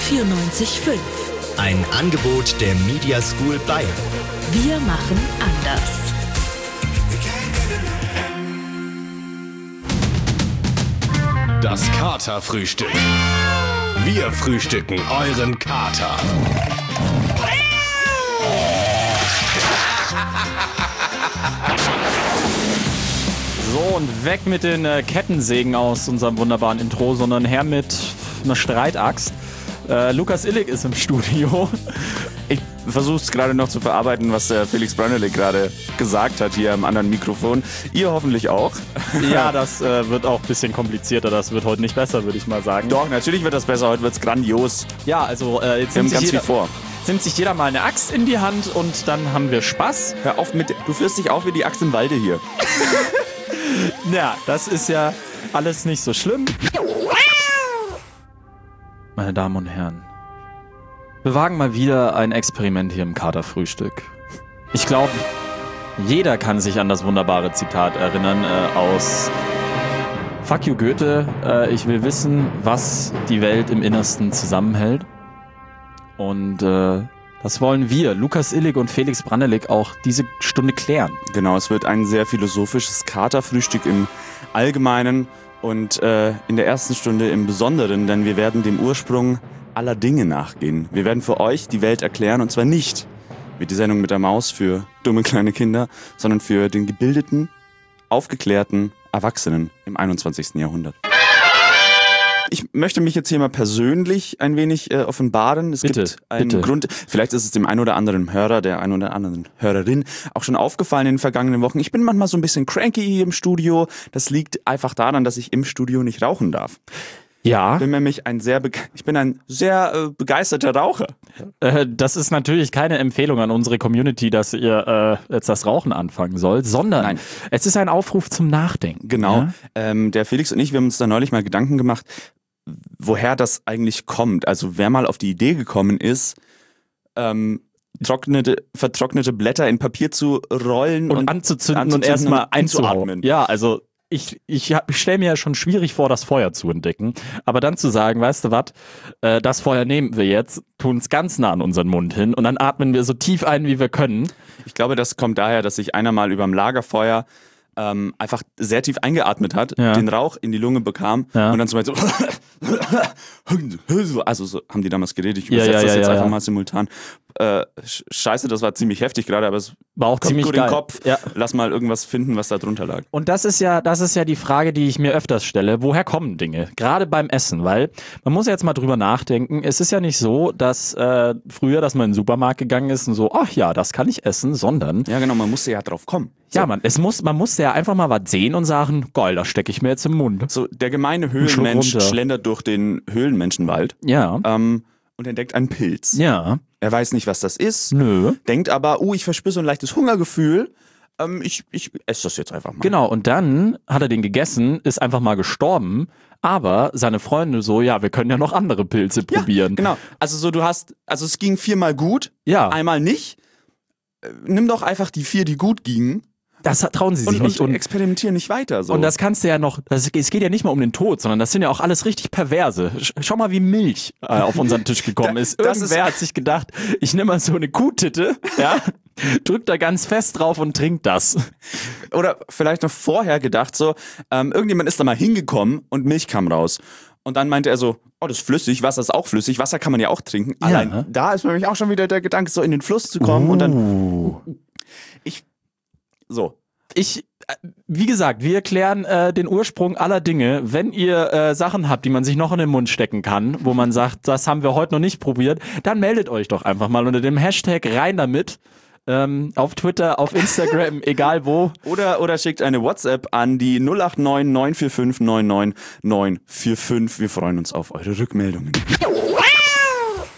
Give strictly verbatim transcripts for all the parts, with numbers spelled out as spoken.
vierundneunzig Komma fünf. Ein Angebot der Media School Bayern. Wir machen anders. Das Katerfrühstück. Wir frühstücken euren Kater. So, und weg mit den äh, Kettensägen aus unserem wunderbaren Intro, sondern her mit einer Streitaxt. Äh, Lukas Illig ist im Studio. Ich versuche es gerade noch zu verarbeiten, was der Felix Brandelig gerade gesagt hat hier am anderen Mikrofon. Ihr hoffentlich auch. Ja, das äh, wird auch ein bisschen komplizierter. Das wird heute nicht besser, würde ich mal sagen. Doch, natürlich wird das besser. Heute wird es grandios. Ja, also äh, jetzt Wir haben nimmt sich, ganz viel jeder, vor. nimmt sich jeder mal eine Axt in die Hand und dann haben wir Spaß. Hör auf mit, du führst dich auf wie die Axt im Walde hier. Ja, das ist ja alles nicht so schlimm. Meine Damen und Herren, wir wagen mal wieder ein Experiment hier im Katerfrühstück. Ich glaube, jeder kann sich an das wunderbare Zitat erinnern äh, aus Fuck you Goethe, äh, ich will wissen, was die Welt im Innersten zusammenhält. Und äh, das wollen wir, Lukas Illig und Felix Brandelig, auch diese Stunde klären. Genau, es wird ein sehr philosophisches Katerfrühstück im Allgemeinen und äh, in der ersten Stunde im Besonderen, denn wir werden dem Ursprung aller Dinge nachgehen. Wir werden für euch die Welt erklären und zwar nicht wie die Sendung mit der Maus für dumme kleine Kinder, sondern für den gebildeten, aufgeklärten Erwachsenen im einundzwanzigsten Jahrhundert. Ich möchte mich jetzt hier mal persönlich ein wenig äh, offenbaren. Es Bitte, gibt einen bitte. Grund, vielleicht ist es dem einen oder anderen Hörer, der einen oder anderen Hörerin auch schon aufgefallen in den vergangenen Wochen. Ich bin manchmal so ein bisschen cranky hier im Studio. Das liegt einfach daran, dass ich im Studio nicht rauchen darf. Ja. Ich bin nämlich ein sehr, bege- ich bin ein sehr äh, begeisterter Raucher. Äh, das ist natürlich keine Empfehlung an unsere Community, dass ihr äh, jetzt das Rauchen anfangen sollt, sondern Nein. es ist ein Aufruf zum Nachdenken. Genau. Ja? Ähm, der Felix und ich, wir haben uns da neulich mal Gedanken gemacht, woher das eigentlich kommt. Also wer mal auf die Idee gekommen ist, ähm, trocknete, vertrocknete Blätter in Papier zu rollen Und, und, anzuzünden, anzuzünden und erstmal und einzuatmen. einzuatmen. Ja, also ich, ich, hab- ich stelle mir ja schon schwierig vor, das Feuer zu entdecken. Aber dann zu sagen, weißt du was, äh, das Feuer nehmen wir jetzt, tun es ganz nah an unseren Mund hin und dann atmen wir so tief ein, wie wir können. Ich glaube, das kommt daher, dass sich einer mal überm Lagerfeuer ähm, einfach sehr tief eingeatmet hat, Ja. den Rauch in die Lunge bekam Ja. und dann zum Beispiel so, also so haben die damals geredet, ich Ja, übersetze ja, das ja, jetzt ja, einfach ja. mal simultan. Äh, sch- scheiße, das war ziemlich heftig gerade, aber es War auch kommt ziemlich gut geil. in den Kopf. Ja. Lass mal irgendwas finden, was da drunter lag. Und das ist ja, das ist ja die Frage, die ich mir öfters stelle. Woher kommen Dinge? Gerade beim Essen, weil man muss jetzt mal drüber nachdenken. Es ist ja nicht so, dass äh, früher, dass man in den Supermarkt gegangen ist und so, ach ja, das kann ich essen, sondern Ja, genau, man musste ja drauf kommen. So, ja, man, es muss, man musste ja einfach mal was sehen und sagen, geil, das stecke ich mir jetzt im Mund. so der gemeine Schluck Höhlenmensch runter. schlendert durch den Höhlenmenschenwald Ja, ähm, und entdeckt einen Pilz. ja, Er weiß nicht, was das ist, nö. denkt aber, uh, ich verspüre so ein leichtes Hungergefühl. Ähm, ich, ich esse das jetzt einfach mal. Genau, und dann hat er den gegessen, ist einfach mal gestorben, aber seine Freunde so, ja, wir können ja noch andere Pilze probieren. Genau. Also so, du hast, also es ging viermal gut, Ja, einmal nicht. Äh, Nimm doch einfach die vier, die gut gingen das trauen sie sich und, nicht. und Und, experimentier nicht weiter. So. und das kannst du ja noch, das, es geht ja nicht mal um den Tod, sondern das sind ja auch alles richtig perverse. Sch- Schau mal, wie Milch äh, auf unseren Tisch gekommen Da- ist. das Irgendwer ist- hat sich gedacht, ich nehme mal so eine Kuhtitte, ja, drück da ganz fest drauf und trink das. Oder vielleicht noch vorher gedacht, so, ähm, irgendjemand ist da mal hingekommen und Milch kam raus. Und dann meinte er so, oh, das ist flüssig, Wasser ist auch flüssig, Wasser kann man ja auch trinken. Ja. Allein da ist nämlich auch schon wieder der Gedanke, so in den Fluss zu kommen und dann, Uh. ich, so. Ich, äh, wie gesagt, wir erklären äh, den Ursprung aller Dinge. Wenn ihr äh, Sachen habt, die man sich noch in den Mund stecken kann, wo man sagt, das haben wir heute noch nicht probiert, dann meldet euch doch einfach mal unter dem Hashtag rein damit. Ähm, auf Twitter, auf Instagram, egal wo. Oder, oder schickt eine WhatsApp an die null acht neun neun vier fünf neun neun neun vier fünf. Wir freuen uns auf eure Rückmeldungen.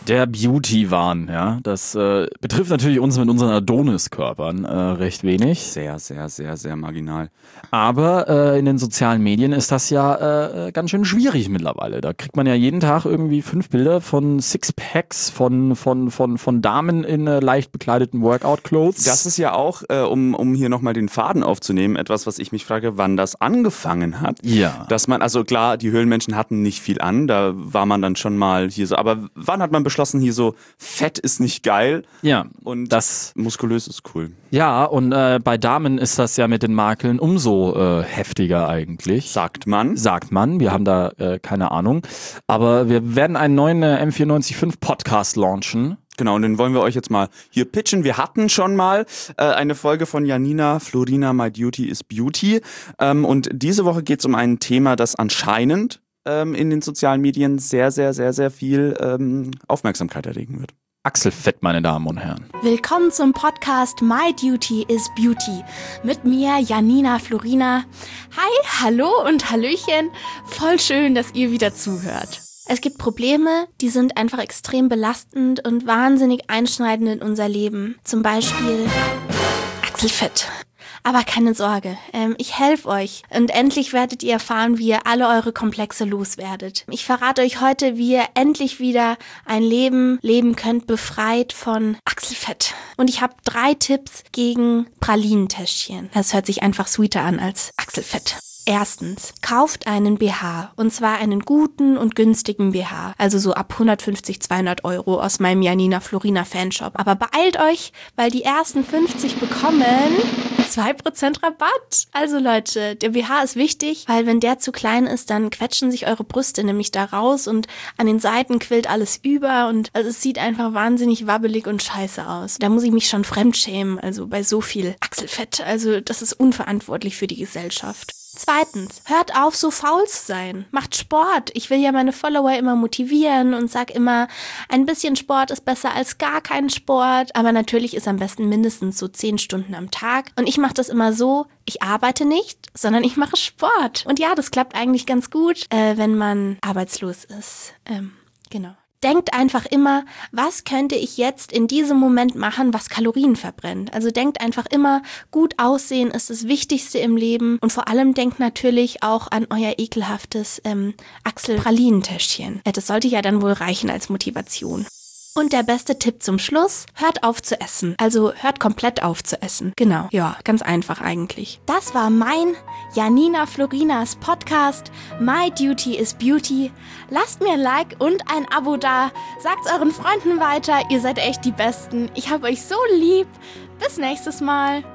Der Beauty-Wahn, ja, das äh, betrifft natürlich uns mit unseren Adonis-Körpern äh, recht wenig. Sehr, sehr, sehr, sehr marginal. Aber äh, in den sozialen Medien ist das ja äh, ganz schön schwierig mittlerweile. Da kriegt man ja jeden Tag irgendwie fünf Bilder von Sixpacks, von, von, von, von Damen in äh, leicht bekleideten Workout-Clothes. Das ist ja auch, äh, um, um hier nochmal den Faden aufzunehmen, etwas, was ich mich frage, wann das angefangen hat. Ja. Dass man, also klar, die Höhlenmenschen hatten nicht viel an, da war man dann schon mal hier so, aber wann hat man beschlossen, hier so, Fett ist nicht geil Ja, und das, muskulös ist cool. ja, und äh, bei Damen ist das ja mit den Makeln umso äh, heftiger eigentlich. Sagt man. Sagt man, wir haben da äh, keine Ahnung. Aber wir werden einen neuen äh, M vierundneunzig Punkt fünf Podcast launchen. Genau, und den wollen wir euch jetzt mal hier pitchen. Wir hatten schon mal äh, eine Folge von Janina Florina, My Duty is Beauty. Ähm, und diese Woche geht es um ein Thema, das anscheinend ähm, in den sozialen Medien sehr, sehr, sehr, sehr viel ähm, Aufmerksamkeit erregen wird. Achselfett, meine Damen und Herren. Willkommen zum Podcast My Duty is Beauty. Mit mir, Janina Florina. Hi, hallo und Hallöchen. Voll schön, dass ihr wieder zuhört. Es gibt Probleme, die sind einfach extrem belastend und wahnsinnig einschneidend in unser Leben. Zum Beispiel Achselfett. Aber keine Sorge, ähm, ich helfe euch und endlich werdet ihr erfahren, wie ihr alle eure Komplexe loswerdet. Ich verrate euch heute, wie ihr endlich wieder ein Leben leben könnt, befreit von Achselfett. Und ich habe drei Tipps gegen Pralinentäschchen. Das hört sich einfach sweeter an als Achselfett. Erstens, kauft einen B H, und zwar einen guten und günstigen B H, also so ab hundertfünfzig, zweihundert Euro aus meinem Janina Florina Fanshop. Aber beeilt euch, weil die ersten fünfzig bekommen zwei Prozent Rabatt. Also Leute, der B H ist wichtig, weil wenn der zu klein ist, dann quetschen sich eure Brüste nämlich da raus und an den Seiten quillt alles über und also es sieht einfach wahnsinnig wabbelig und scheiße aus. Da muss ich mich schon fremdschämen, also bei so viel Achselfett. Also das ist unverantwortlich für die Gesellschaft. Zweitens, hört auf, so faul zu sein. Macht Sport. Ich will ja meine Follower immer motivieren und sag immer, ein bisschen Sport ist besser als gar kein Sport. Aber natürlich ist am besten mindestens so zehn Stunden am Tag. Und ich mache das immer so, ich arbeite nicht, sondern ich mache Sport. Und ja, das klappt eigentlich ganz gut, äh, wenn man arbeitslos ist. Ähm, genau. Denkt einfach immer, was könnte ich jetzt in diesem Moment machen, was Kalorien verbrennt. Also denkt einfach immer, gut aussehen ist das Wichtigste im Leben. Und vor allem denkt natürlich auch an euer ekelhaftes ähm, Achselpralinentäschchen. Das sollte ja dann wohl reichen als Motivation. Und der beste Tipp zum Schluss, hört auf zu essen. Also hört komplett auf zu essen. Genau, ja, ganz einfach eigentlich. Das war mein Janina Florinas Podcast My Duty is Beauty. Lasst mir ein Like und ein Abo da. Sagt's euren Freunden weiter, ihr seid echt die Besten. Ich hab euch so lieb. Bis nächstes Mal.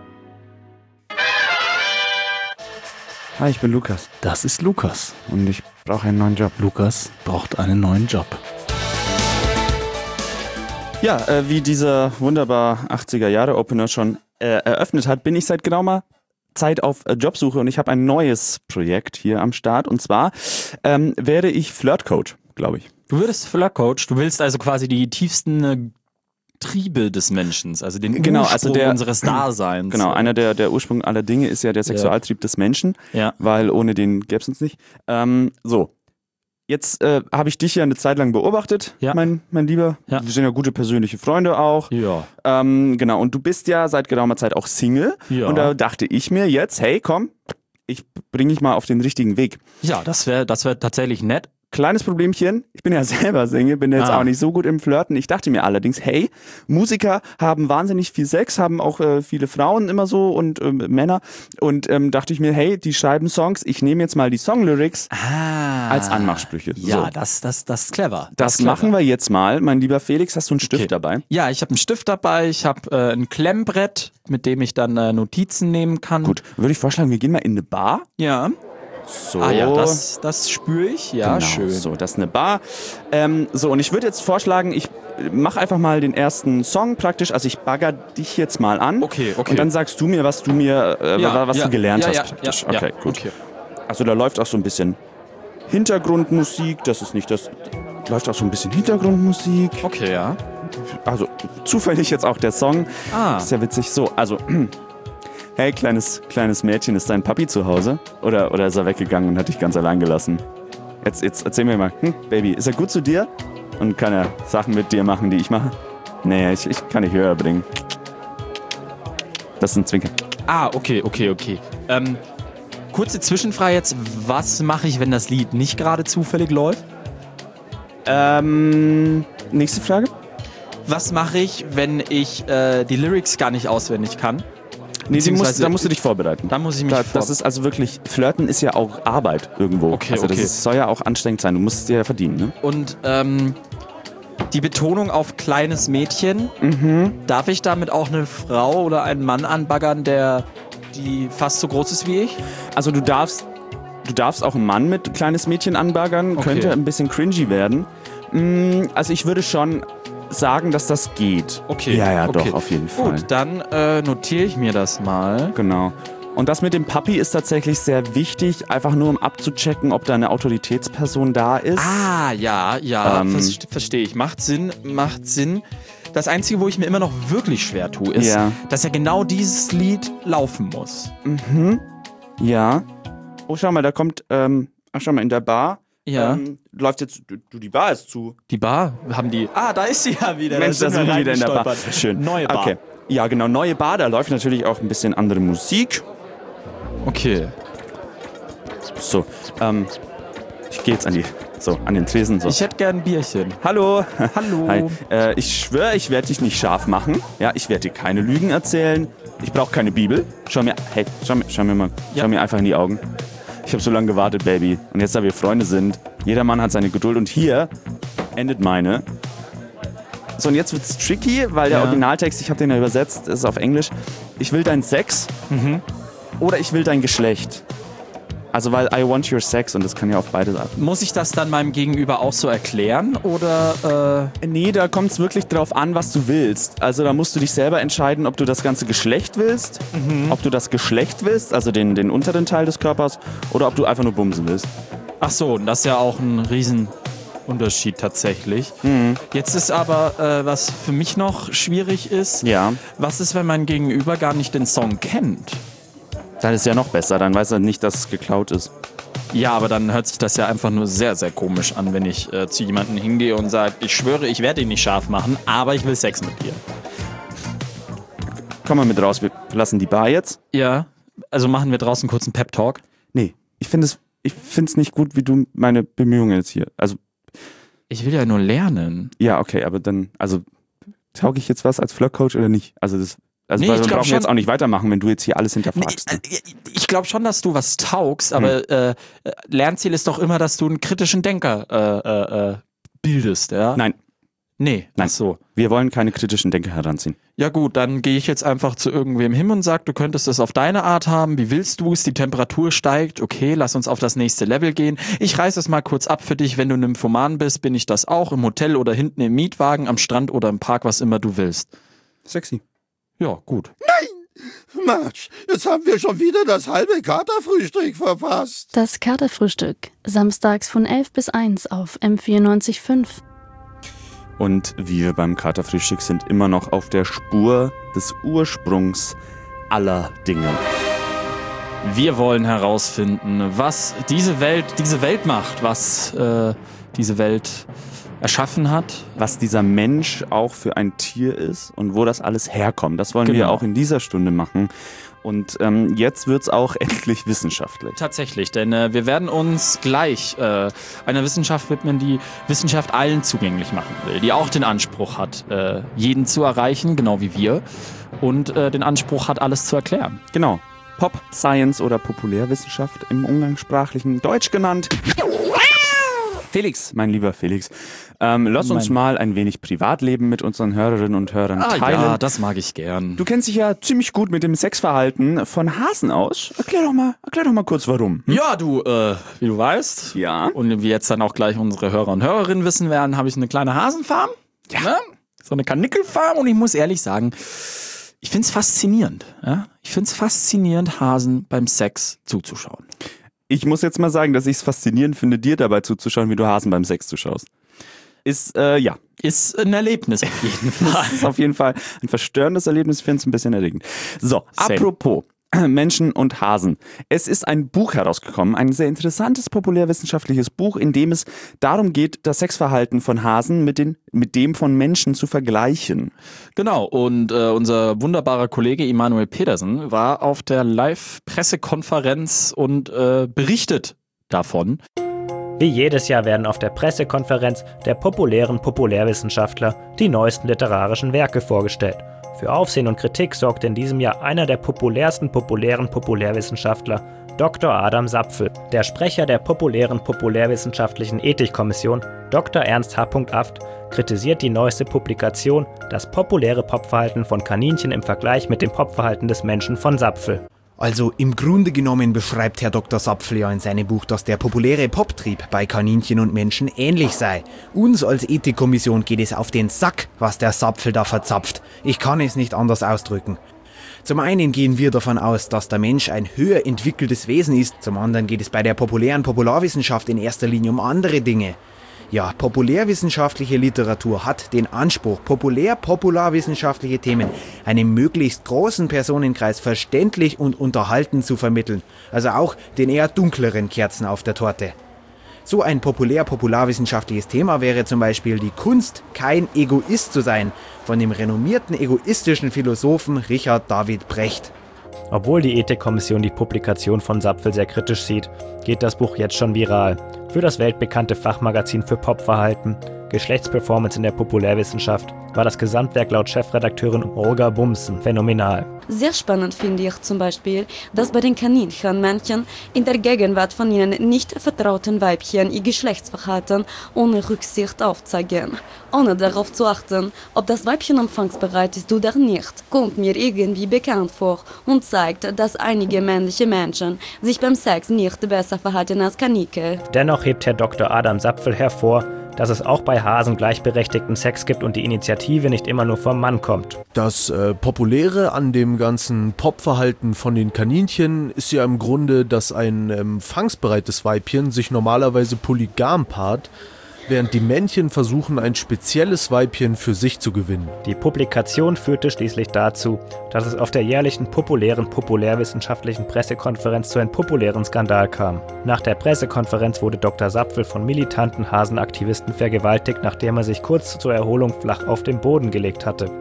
Hi, ich bin Lukas Das ist Lukas. und ich brauche einen neuen Job. Lukas braucht einen neuen Job. Ja, äh, wie dieser wunderbar achtziger-Jahre-Opener schon äh, eröffnet hat, bin ich seit geraumer Zeit auf äh, Jobsuche und ich habe ein neues Projekt hier am Start. Und zwar ähm, werde ich Flirtcoach, glaube ich. Du würdest Flirtcoach, du willst also quasi die tiefsten äh, Triebe des Menschen, also den Genau, Ursprung also der- unseres Daseins. Genau, einer der, der Ursprung aller Dinge ist ja der Sexualtrieb des Menschen, Ja. weil ohne den gäbe es uns nicht. Ähm, so, jetzt äh, habe ich dich ja eine Zeit lang beobachtet, Ja. mein, mein Lieber. Ja. Wir sind ja gute persönliche Freunde auch. Ja. Ähm, genau, und du bist ja seit geraumer Zeit auch Single. Ja. Und da dachte ich mir jetzt, hey, komm, ich bringe dich mal auf den richtigen Weg. Ja, das wäre das wär tatsächlich nett. Kleines Problemchen, ich bin ja selber Single, bin jetzt Ah. auch nicht so gut im Flirten. Ich dachte mir allerdings, hey, Musiker haben wahnsinnig viel Sex, haben auch äh, viele Frauen immer so und ähm, Männer. Und ähm, dachte ich mir, hey, die schreiben Songs, ich nehme jetzt mal die Songlyrics Ah. als Anmachsprüche. Ja, So. das, das, das ist clever. Das ist clever. machen wir jetzt mal. Mein lieber Felix, hast du einen Stift Okay. dabei? Ja, ich habe einen Stift dabei, ich habe äh, ein Klemmbrett, mit dem ich dann äh, Notizen nehmen kann. Gut, würde ich vorschlagen, wir gehen mal in eine Bar. Ja. So. Ah ja, das, das spüre ich. Ja, genau, schön. So, das ist eine Bar. Ähm, so, und ich würde jetzt vorschlagen, ich mache einfach mal den ersten Song praktisch. Also ich bagger dich jetzt mal an. Okay, okay. Und dann sagst du mir, was du mir, äh, Ja, was ja, du gelernt ja, hast ja, praktisch. ja, okay, ja, gut. okay. Also da läuft auch so ein bisschen Hintergrundmusik. Das ist nicht das. Läuft auch so ein bisschen Hintergrundmusik. Okay, ja. Also zufällig jetzt auch der Song. Ah. Ist ja witzig. So, also. Hey, kleines, kleines Mädchen, ist dein Papi zu Hause? Oder, oder ist er weggegangen und hat dich ganz allein gelassen? Jetzt, jetzt erzähl mir mal, hm, Baby, ist er gut zu dir? und kann er Sachen mit dir machen, die ich mache. Nee, ich, ich kann dich höher bringen. Das ist ein Zwinker. Ah, okay, okay, okay. Ähm, kurze Zwischenfrage jetzt. Was mache ich, wenn das Lied nicht gerade zufällig läuft? Ähm, nächste Frage. Was mache ich, wenn ich äh, die Lyrics gar nicht auswendig kann? Nee, die musst, da musst du dich vorbereiten. Da muss ich mich da, vorbereiten. Das ist also wirklich, Flirten ist ja auch Arbeit irgendwo. Okay, also das okay. ist, soll ja auch anstrengend sein. Du musst es dir ja verdienen, ne? Und ähm, die Betonung auf kleines Mädchen, Mhm. darf ich damit auch eine Frau oder einen Mann anbaggern, der die fast so groß ist wie ich? Also du darfst, du darfst auch einen Mann mit kleines Mädchen anbaggern. Okay. Könnte ein bisschen cringy werden. Mm, Also ich würde schon sagen, dass das geht. Okay. Ja, ja, okay. doch, auf jeden Fall. Gut, dann äh, notiere ich mir das mal. Genau. Und das mit dem Papi ist tatsächlich sehr wichtig, einfach nur um abzuchecken, ob da eine Autoritätsperson da ist. Ah, ja, ja, Ähm. vers verstehe ich. Macht Sinn, macht Sinn. Das Einzige, wo ich mir immer noch wirklich schwer tue, ist, Ja. dass ja genau dieses Lied laufen muss. Mhm. Ja. Oh, schau mal, da kommt, ähm, ach, schau mal, in der Bar. Ja. Ähm, läuft jetzt, du, du, die Bar ist zu. Die Bar haben die. Ah, da ist sie ja wieder. Mensch, da sind wir wieder in der Bar. reingestolpert. Schön. Neue Bar. Okay. Ja, genau, neue Bar, da läuft natürlich auch ein bisschen andere Musik. Okay. So, ähm, ich gehe jetzt an die, so, an den Tresen. So. Ich hätte gern ein Bierchen. Hallo. Hallo. Hi. Äh, ich schwöre, ich werde dich nicht scharf machen. Ja, ich werde dir keine Lügen erzählen. Ich brauche keine Bibel. Schau mir, hey, schau mir, schau mir mal, Ja. schau mir einfach in die Augen. Ich habe so lange gewartet, Baby. Und jetzt, da wir Freunde sind, jeder Mann hat seine Geduld. Und hier endet meine. So, und jetzt wird's tricky, weil der Ja. Originaltext, ich habe den ja übersetzt, ist auf Englisch. Ich will dein Sex oder ich will dein Geschlecht. Also, weil I want your sex und das kann ja auf beide Seiten. Muss ich das dann meinem Gegenüber auch so erklären? Oder, Nee, da kommt es wirklich drauf an, was du willst. Also da musst du dich selber entscheiden, ob du das ganze Geschlecht willst, ob du das Geschlecht willst, also den, den unteren Teil des Körpers, oder ob du einfach nur bumsen willst. äh... Ach so, und das ist ja auch ein Riesenunterschied tatsächlich. Jetzt ist aber, äh, was für mich noch schwierig ist, Ja. was ist, wenn mein Gegenüber gar nicht den Song kennt? Dann ist es ja noch besser, dann weiß er nicht, dass es geklaut ist. Ja, aber dann hört sich das ja einfach nur sehr, sehr komisch an, wenn ich äh, zu jemandem hingehe und sage, ich schwöre, ich werde ihn nicht scharf machen, aber ich will Sex mit dir. Komm mal mit raus, wir lassen die Bar jetzt. Ja, also machen wir draußen kurz einen Pep-Talk. Nee, ich finde es ich find's nicht gut, wie du meine Bemühungen jetzt hier. Also, Ich will ja nur lernen. ja, okay, aber dann, also, tauge ich jetzt was als Flirt-Coach oder nicht? Also, das, also Nee, weil ich wir glaub brauchen schon- jetzt auch nicht weitermachen, wenn du jetzt hier alles hinterfragst. ne? Ich, ich glaube schon, dass du was taugst, aber äh, äh, Lernziel ist doch immer, dass du einen kritischen Denker äh, äh, äh, bildest, ja? Nein, Nee, Nein. ach so. wir wollen keine kritischen Denker heranziehen. Ja gut, dann gehe ich jetzt einfach zu irgendwem hin und sag, du könntest es auf deine Art haben. Wie willst du es? Die Temperatur steigt. Okay, lass uns auf das nächste Level gehen. Ich reiß es mal kurz ab für dich. Wenn du Nymphoman bist, bin ich das auch. Im Hotel oder hinten im Mietwagen, am Strand oder im Park, was immer du willst. Sexy. Ja, gut. Mensch, jetzt haben wir schon wieder das halbe Katerfrühstück verpasst. Das Katerfrühstück. Samstags von elf bis eins auf M vierundneunzig Komma fünf. Und wir beim Katerfrühstück sind immer noch auf der Spur des Ursprungs aller Dinge. Wir wollen herausfinden, was diese Welt, diese Welt macht, was äh, diese Welt erschaffen hat. Was dieser Mensch auch für ein Tier ist und wo das alles herkommt. Das wollen wir Genau. auch in dieser Stunde machen. Und ähm, jetzt wird's auch endlich wissenschaftlich. Tatsächlich, denn äh, wir werden uns gleich äh, einer Wissenschaft widmen, die Wissenschaft allen zugänglich machen will, die auch den Anspruch hat, äh, jeden zu erreichen, genau wie wir, und äh, den Anspruch hat, alles zu erklären. Genau. Pop Science oder Populärwissenschaft im umgangssprachlichen Deutsch genannt. Felix, mein lieber Felix, ähm, lass uns Mein- mal ein wenig Privatleben mit unseren Hörerinnen und Hörern Ah teilen. ja, das mag ich gern. Du kennst dich ja ziemlich gut mit dem Sexverhalten von Hasen aus. Erklär doch mal, erklär doch mal kurz, warum. Hm? Ja, du, äh, wie du weißt, Ja. und wie jetzt dann auch gleich unsere Hörer und Hörerinnen wissen werden, habe ich eine kleine Hasenfarm. Ja. Ne? So eine Kanickelfarm, und ich muss ehrlich sagen, ich find's faszinierend. Ja? Ich find's faszinierend, Hasen beim Sex zuzuschauen. Ich muss jetzt mal sagen, dass ich es faszinierend finde, dir dabei zuzuschauen, wie du Hasen beim Sex zuschaust. Ist, äh, ja, Ist ein Erlebnis auf jeden Fall. ist auf jeden Fall ein verstörendes Erlebnis. Ich finde es ein bisschen erregend. So, Same. apropos. Menschen und Hasen. Es ist ein Buch herausgekommen, ein sehr interessantes populärwissenschaftliches Buch, in dem es darum geht, das Sexverhalten von Hasen mit, den, mit dem von Menschen zu vergleichen. Genau, und äh, unser wunderbarer Kollege Immanuel Pedersen war auf der Live-Pressekonferenz und äh, berichtet davon. Wie jedes Jahr werden auf der Pressekonferenz der populären Populärwissenschaftler die neuesten literarischen Werke vorgestellt. Für Aufsehen und Kritik sorgte in diesem Jahr einer der populärsten populären Populärwissenschaftler, Doktor Adam Sapfel. Der Sprecher der populären populärwissenschaftlichen Ethikkommission, Doktor Ernst H. Aft, kritisiert die neueste Publikation, das populäre Popverhalten von Kaninchen im Vergleich mit dem Popverhalten des Menschen von Sapfel. Also im Grunde genommen beschreibt Herr Doktor Sapfel ja in seinem Buch, dass der populäre Poptrieb bei Kaninchen und Menschen ähnlich sei. Uns als Ethikkommission geht es auf den Sack, was der Sapfel da verzapft. Ich kann es nicht anders ausdrücken. Zum einen gehen wir davon aus, dass der Mensch ein höher entwickeltes Wesen ist. Zum anderen geht es bei der populären Popularwissenschaft in erster Linie um andere Dinge. Ja, populärwissenschaftliche Literatur hat den Anspruch, populär-popularwissenschaftliche Themen einem möglichst großen Personenkreis verständlich und unterhaltend zu vermitteln. Also auch den eher dunkleren Kerzen auf der Torte. So ein populär-popularwissenschaftliches Thema wäre zum Beispiel die Kunst, kein Egoist zu sein, von dem renommierten egoistischen Philosophen Richard David Brecht. Obwohl die Ethikkommission die Publikation von Sapfel sehr kritisch sieht, geht das Buch jetzt schon viral. Für das weltbekannte Fachmagazin für Popverhalten, Geschlechtsperformance in der Populärwissenschaft, war das Gesamtwerk laut Chefredakteurin Olga Bumsen phänomenal. Sehr spannend finde ich zum Beispiel, dass bei den Kaninchenmännchen in der Gegenwart von ihnen nicht vertrauten Weibchen ihr Geschlechtsverhalten ohne Rücksicht aufzeigen. Ohne darauf zu achten, ob das Weibchen empfangsbereit ist oder nicht, kommt mir irgendwie bekannt vor und zeigt, dass einige männliche Menschen sich beim Sex nicht besser verhalten als Kaninchen. Dennoch hebt Herr Doktor Adam Sapfel hervor, dass es auch bei Hasen gleichberechtigten Sex gibt und die Initiative nicht immer nur vom Mann kommt. Das äh, Populäre an dem ganzen Popverhalten von den Kaninchen ist ja im Grunde, dass ein empfangsbereites Weibchen sich normalerweise polygam paart, während die Männchen versuchen, ein spezielles Weibchen für sich zu gewinnen. Die Publikation führte schließlich dazu, dass es auf der jährlichen populären populärwissenschaftlichen Pressekonferenz zu einem populären Skandal kam. Nach der Pressekonferenz wurde Doktor Sapfel von militanten Hasenaktivisten vergewaltigt, nachdem er sich kurz zur Erholung flach auf den Boden gelegt hatte.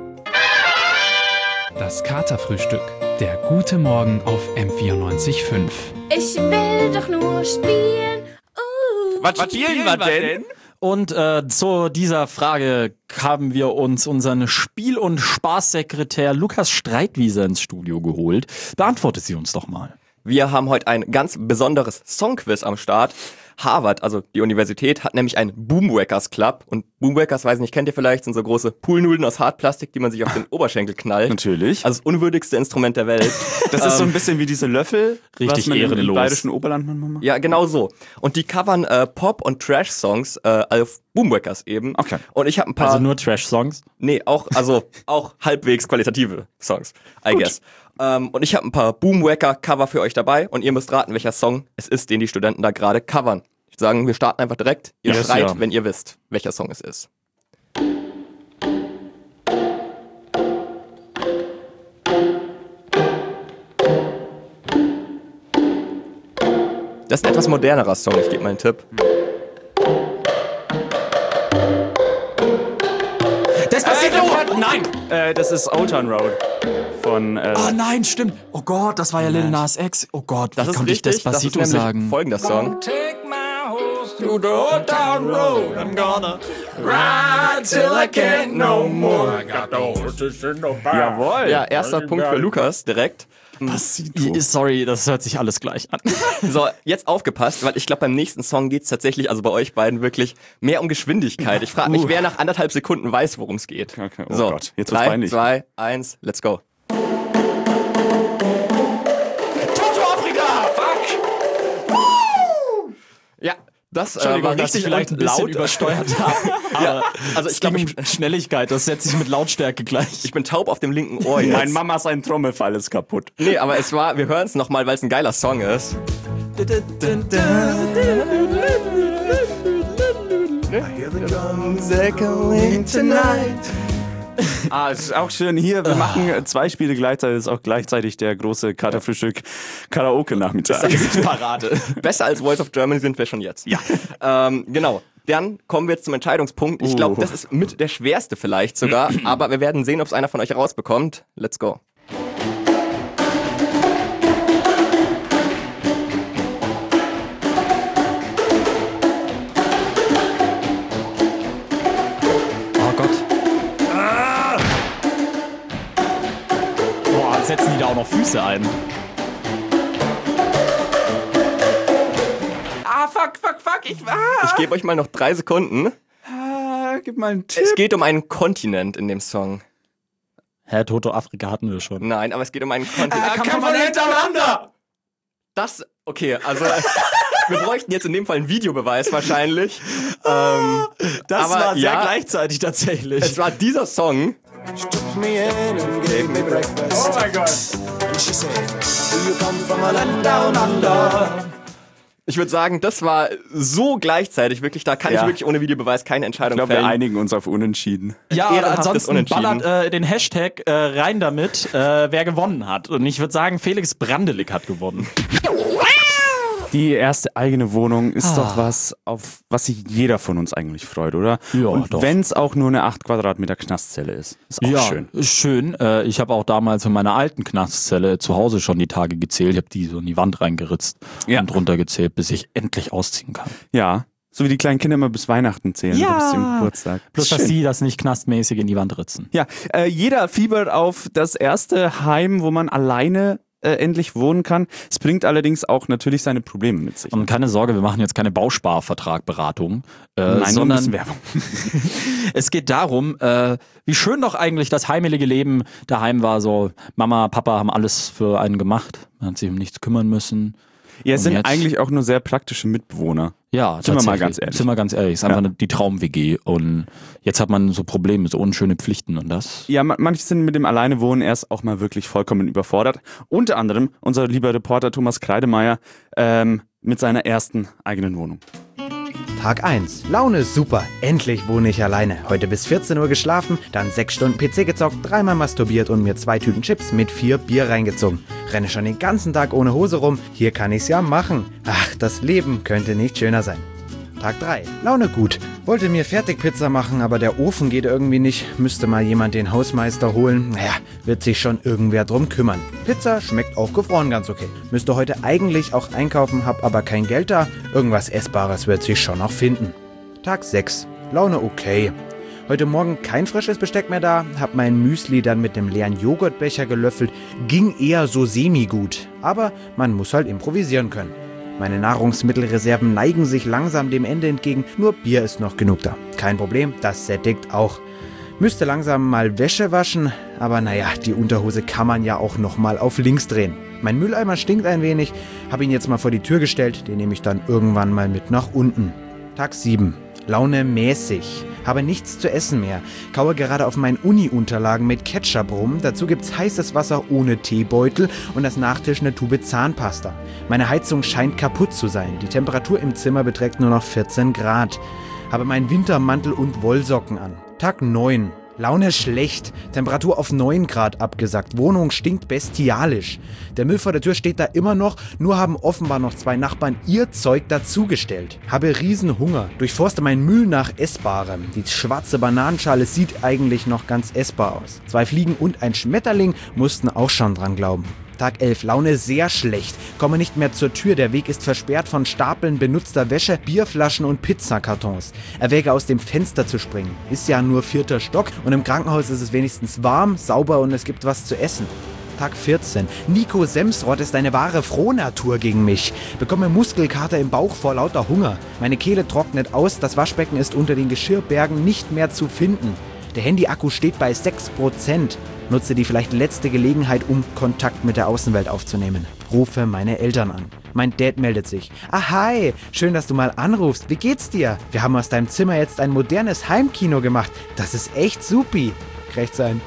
Das Katerfrühstück. Der gute Morgen auf M vierundneunzig Komma fünf. Ich will doch nur spielen. Uh. Was, was spielen wir denn? Und äh, zu dieser Frage haben wir uns unseren Spiel- und Spaßsekretär Lukas Streitwieser ins Studio geholt. Beantwortet sie uns doch mal. Wir haben heute ein ganz besonderes Songquiz am Start. Harvard, also die Universität, hat nämlich einen Boomwackers Club. Und Boomwackers, weiß nicht, kennt ihr vielleicht, sind so große Poolnudeln aus Hartplastik, die man sich auf den Oberschenkel knallt. Natürlich. Also das unwürdigste Instrument der Welt. Das ist so ein bisschen wie diese Löffel, richtig was man ehrenlos im bayerischen Oberland manchmal macht. Ja, genau so. Und die covern äh, Pop- und Trash-Songs äh, auf Boomwackers eben. Okay. Und ich habe ein paar... Also nur Trash-Songs? Nee, auch, also auch halbwegs qualitative Songs, I Gut. guess. Ähm, und ich habe ein paar Boomwacker-Cover für euch dabei und ihr müsst raten, welcher Song es ist, den die Studenten da gerade covern. Ich würde sagen, wir starten einfach direkt. Ihr Yes, schreit, ja. wenn ihr wisst, welcher Song es ist. Das ist ein etwas modernerer Song, ich gebe mal einen Tipp. Despacito! Äh, nein! Äh, das ist Old Town Road von... Äh, Oh nein, stimmt. Oh Gott, das war ja Lil Nas X. Oh Gott, Das wie ist konnte ich richtig, das ist Despacito nämlich sagen? folgender Song. Through the old town road, I'm gonna ride till I can't no more. I got the horses in the back. Jawohl. Ja, erster Punkt für Lukas direkt. I- Sorry, das hört sich alles gleich an. So, jetzt aufgepasst, weil ich glaube, beim nächsten Song geht's tatsächlich, also bei euch beiden wirklich mehr um Geschwindigkeit. Ich frage mich, Uh. wer nach anderthalb Sekunden weiß, worum es geht. Okay, oh so, Gott, jetzt wird's drei, peinlich. zwei, eins, let's go. Toto Afrika, fuck! Ja, das äh, Entschuldigung, war dass ich richtig vielleicht ein und bisschen laut übersteuert habe. Aber Ja, also ich es ging glaube, um Schnelligkeit, das setze ich mit Lautstärke gleich. ich bin taub auf dem linken Ohr jetzt. Mein Mama, sein Trommelfall ist kaputt. Nee, aber es war, wir hören es nochmal, weil es ein geiler Song ist. I hear the drums echoing tonight. Ah, es ist auch schön. Hier, wir machen zwei Spiele gleichzeitig. Das ist auch gleichzeitig der große Katerfrühstück Karaoke-Nachmittag. Das ist Parade. Besser als Voice of Germany sind wir schon jetzt. Ja. Ähm, genau. Dann kommen wir jetzt zum Entscheidungspunkt. Ich glaube, das ist mit der schwerste vielleicht sogar. Aber wir werden sehen, ob es einer von euch herausbekommt. Let's go. Setzen die da auch noch Füße ein? Ah, fuck, fuck, fuck, ich war. Ich gebe euch mal noch drei Sekunden. Ah, gib mal einen Tipp. Es geht um einen Kontinent in dem Song. Hä, Toto Afrika hatten wir schon. Nein, aber es geht um einen Kontinent. Ah, Kampf von hintereinander! Das, okay, also wir bräuchten jetzt in dem Fall einen Videobeweis wahrscheinlich. ähm, das aber war sehr ja, gleichzeitig tatsächlich. Es war dieser Song. Oh mein Gott. Ich würde sagen, das war so gleichzeitig wirklich, da kann ja. ich wirklich ohne Videobeweis keine Entscheidung ich glaub, fällen. Ich glaube, wir einigen uns auf Unentschieden. Ja, oder ansonsten ballert äh, den Hashtag äh, rein damit, äh, wer gewonnen hat. Und ich würde sagen, Felix Brandelig hat gewonnen. Die erste eigene Wohnung ist ah. doch was, auf was sich jeder von uns eigentlich freut, oder? Ja, und doch. wenn es auch nur eine acht Quadratmeter Knastzelle ist. Ist auch ja, schön. Ist schön. Äh, ich habe auch damals in meiner alten Knastzelle zu Hause schon die Tage gezählt. Ich habe die so in die Wand reingeritzt ja. und runtergezählt, bis ich endlich ausziehen kann. Ja, so wie die kleinen Kinder immer bis Weihnachten zählen, ja. bis zum Geburtstag. Bloß, dass sie das nicht knastmäßig in die Wand ritzen. Ja, äh, jeder fiebert auf das erste Heim, wo man alleine Äh, endlich wohnen kann. Es bringt allerdings auch natürlich seine Probleme mit sich. Und keine Sorge, wir machen jetzt keine Bausparvertragberatung, äh, Nein, sondern nur Werbung. Es geht darum, äh, wie schön doch eigentlich das heimelige Leben daheim war. So Mama, Papa haben alles für einen gemacht. Man hat sich um nichts kümmern müssen. Ja, es Und sind jetzt, eigentlich auch nur sehr praktische Mitbewohner. Ja, sind wir mal ganz ehrlich. Sind wir ganz ehrlich. Es ist einfach ja. eine, die Traum-W G. Und jetzt hat man so Probleme, so unschöne Pflichten und das. Ja, manche sind mit dem Alleinewohnen erst auch mal wirklich vollkommen überfordert. Unter anderem unser lieber Reporter Thomas Kreidemeier ähm, mit seiner ersten eigenen Wohnung. Tag eins. Laune ist super. Endlich wohne ich alleine. Heute bis vierzehn Uhr geschlafen, dann sechs Stunden P C gezockt, dreimal masturbiert und mir zwei Tüten Chips mit vier Bier reingezogen. Renne schon den ganzen Tag ohne Hose rum. Hier kann ich's ja machen. Ach, das Leben könnte nicht schöner sein. Tag drei. Laune gut. Wollte mir Fertigpizza machen, aber der Ofen geht irgendwie nicht. Müsste mal jemand den Hausmeister holen. Naja, wird sich schon irgendwer drum kümmern. Pizza schmeckt auch gefroren ganz okay. Müsste heute eigentlich auch einkaufen, hab aber kein Geld da. Irgendwas Essbares wird sich schon noch finden. Tag sechs. Laune okay. Heute Morgen kein frisches Besteck mehr da, hab mein Müsli dann mit dem leeren Joghurtbecher gelöffelt. Ging eher so semi-gut. Aber man muss halt improvisieren können. Meine Nahrungsmittelreserven neigen sich langsam dem Ende entgegen, nur Bier ist noch genug da. Kein Problem, das sättigt auch. Müsste langsam mal Wäsche waschen, aber naja, die Unterhose kann man ja auch noch mal auf links drehen. Mein Mülleimer stinkt ein wenig, habe ihn jetzt mal vor die Tür gestellt, den nehme ich dann irgendwann mal mit nach unten. Tag sieben. Laune mäßig. Habe nichts zu essen mehr. Kaue gerade auf meinen Uni-Unterlagen mit Ketchup rum. Dazu gibt's heißes Wasser ohne Teebeutel und als Nachtisch eine Tube Zahnpasta. Meine Heizung scheint kaputt zu sein. Die Temperatur im Zimmer beträgt nur noch vierzehn Grad. Habe meinen Wintermantel und Wollsocken an. Tag neun. Laune schlecht. Temperatur auf neun Grad abgesackt. Wohnung stinkt bestialisch. Der Müll vor der Tür steht da immer noch, nur haben offenbar noch zwei Nachbarn ihr Zeug dazugestellt. Habe riesen Hunger. Durchforste meinen Müll nach Essbarem. Die schwarze Bananenschale sieht eigentlich noch ganz essbar aus. Zwei Fliegen und ein Schmetterling mussten auch schon dran glauben. Tag elf. Laune sehr schlecht. Komme nicht mehr zur Tür. Der Weg ist versperrt von Stapeln benutzter Wäsche, Bierflaschen und Pizzakartons. Erwäge aus dem Fenster zu springen. Ist ja nur vierter Stock und im Krankenhaus ist es wenigstens warm, sauber und es gibt was zu essen. Tag vierzehn. Nico Semsrott ist eine wahre Frohnatur gegen mich. Bekomme Muskelkater im Bauch vor lauter Hunger. Meine Kehle trocknet aus. Das Waschbecken ist unter den Geschirrbergen nicht mehr zu finden. Der Handy-Akku steht bei sechs Prozent. Nutze die vielleicht letzte Gelegenheit, um Kontakt mit der Außenwelt aufzunehmen. Rufe meine Eltern an. Mein Dad meldet sich. Ah, hi, schön, dass du mal anrufst. Wie geht's dir? Wir haben aus deinem Zimmer jetzt ein modernes Heimkino gemacht. Das ist echt supi. Krächzt ein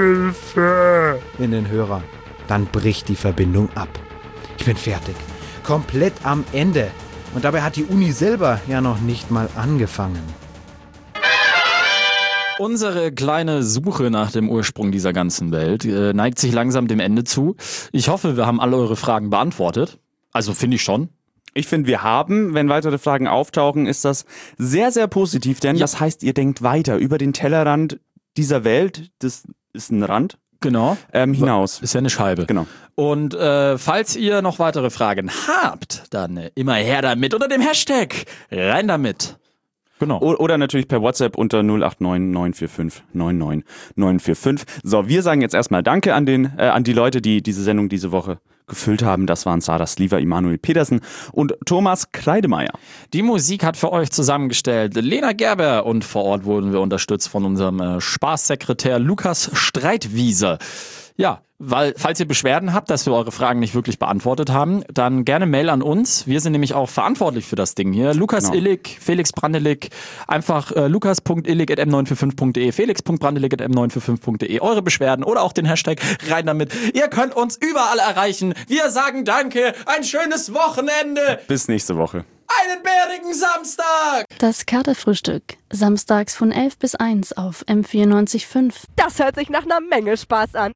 Hilfe in den Hörer. Dann bricht die Verbindung ab. Ich bin fertig. Komplett am Ende. Und dabei hat die Uni selber ja noch nicht mal angefangen. Unsere kleine Suche nach dem Ursprung dieser ganzen Welt äh, neigt sich langsam dem Ende zu. Ich hoffe, wir haben alle eure Fragen beantwortet. Also finde ich schon. Ich finde, wir haben, wenn weitere Fragen auftauchen, ist das sehr, sehr positiv, denn ja. das heißt, ihr denkt weiter über den Tellerrand dieser Welt, das ist ein Rand, genau, ähm, hinaus. Ist ja eine Scheibe. Genau. Und äh, falls ihr noch weitere Fragen habt, dann äh, immer her damit unter dem Hashtag rein damit. Genau. O- oder natürlich per WhatsApp unter null acht neun neun vier fünf neun neun neun vier fünf. So, wir sagen jetzt erstmal Danke an den äh, an die Leute, die diese Sendung diese Woche gefüllt haben. Das waren Sarah Sliver, Immanuel Petersen und Thomas Kreidemeier. Die Musik hat für euch zusammengestellt Lena Gerber und vor Ort wurden wir unterstützt von unserem äh, Spaßsekretär Lukas Streitwiese. Ja, weil, falls ihr Beschwerden habt, dass wir eure Fragen nicht wirklich beantwortet haben, dann gerne Mail an uns. Wir sind nämlich auch verantwortlich für das Ding hier. Lukas genau. Illig, Felix Brandelig, einfach äh, lukas punkt illig at m neun vier fünf punkt de, felix punkt brandelig at m neun vier fünf punkt de. Eure Beschwerden oder auch den Hashtag rein damit. Ihr könnt uns überall erreichen. Wir sagen Danke, ein schönes Wochenende. Bis nächste Woche. Einen bärigen Samstag! Das Katerfrühstück. Samstags von elf bis eins auf M vierundneunzig Komma fünf. Das hört sich nach einer Menge Spaß an.